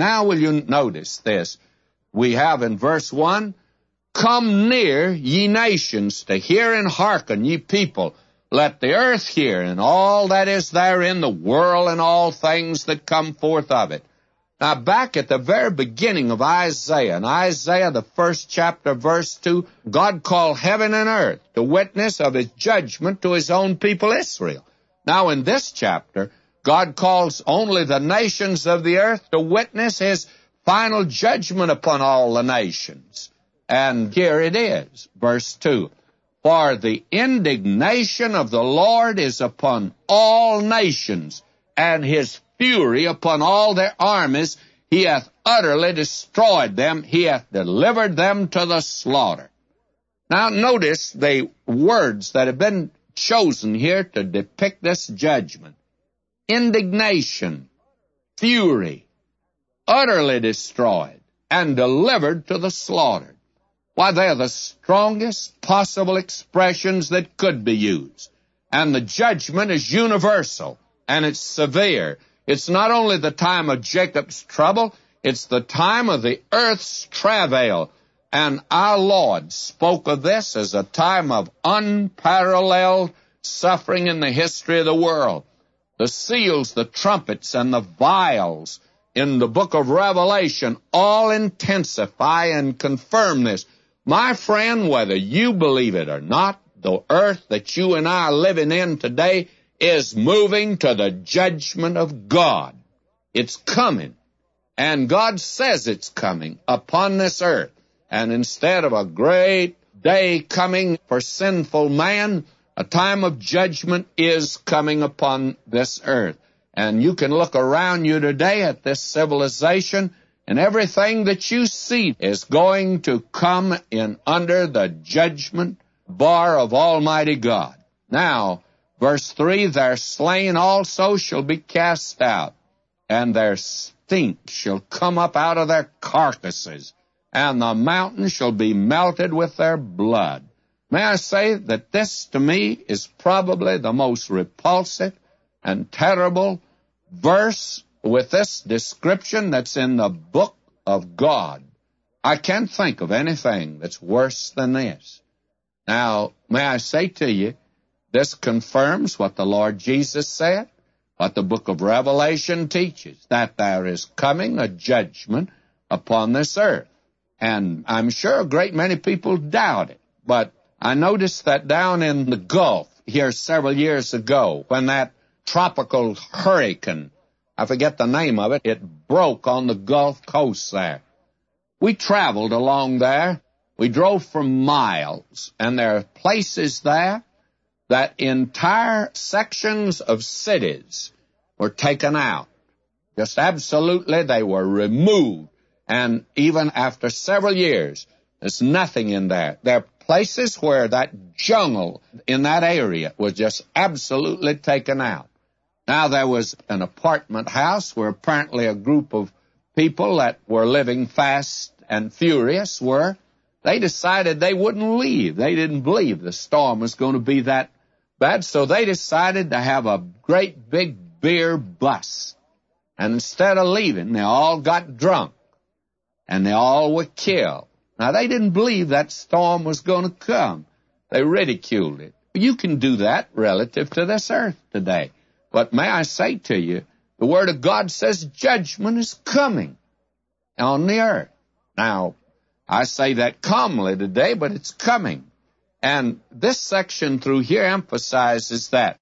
Now will you notice this? We have in verse 1, come near, ye nations, to hear and hearken, ye people. Let the earth hear, and all that is therein, the world and all things that come forth of it. Now, back at the very beginning of Isaiah, in Isaiah, the first chapter, verse 2, God called heaven and earth to witness of his judgment to his own people Israel. Now, in this chapter, God calls only the nations of the earth to witness his final judgment upon all the nations. And here it is, verse 2. For the indignation of the Lord is upon all nations, and his fury upon all their armies. He hath utterly destroyed them. He hath delivered them to the slaughter. Now notice the words that have been chosen here to depict this judgment. Indignation, fury, utterly destroyed, and delivered to the slaughter. Why, they're the strongest possible expressions that could be used. And the judgment is universal, and it's severe. It's not only the time of Jacob's trouble, it's the time of the earth's travail. And our Lord spoke of this as a time of unparalleled suffering in the history of the world. The seals, the trumpets, and the vials in the book of Revelation all intensify and confirm this. My friend, whether you believe it or not, the earth that you and I are living in today is moving to the judgment of God. It's coming. And God says it's coming upon this earth. And instead of a great day coming for sinful man, a time of judgment is coming upon this earth. And you can look around you today at this civilization, and everything that you see is going to come in under the judgment bar of Almighty God. Now, verse 3, their slain also shall be cast out, and their stink shall come up out of their carcasses, and the mountain shall be melted with their blood. May I say that this, to me, is probably the most repulsive and terrible verse with this description that's in the book of God. I can't think of anything that's worse than this. Now, may I say to you, this confirms what the Lord Jesus said, what the book of Revelation teaches, that there is coming a judgment upon this earth. And I'm sure a great many people doubt it, but I noticed that down in the Gulf here several years ago, when that tropical hurricane, I forget the name of it, it broke on the Gulf Coast there. We traveled along there. We drove for miles, and there are places there that entire sections of cities were taken out. Just absolutely, they were removed. And even after several years, there's nothing in there. There are places where that jungle in that area was just absolutely taken out. Now, there was an apartment house where apparently a group of people that were living fast and furious they decided they wouldn't leave. They didn't believe the storm was going to be that bad, so they decided to have a great big beer bus. And instead of leaving, they all got drunk, and they all were killed. Now, they didn't believe that storm was going to come. They ridiculed it. You can do that relative to this earth today. But may I say to you, the Word of God says judgment is coming on the earth. Now, I say that calmly today, but it's coming. And this section through here emphasizes that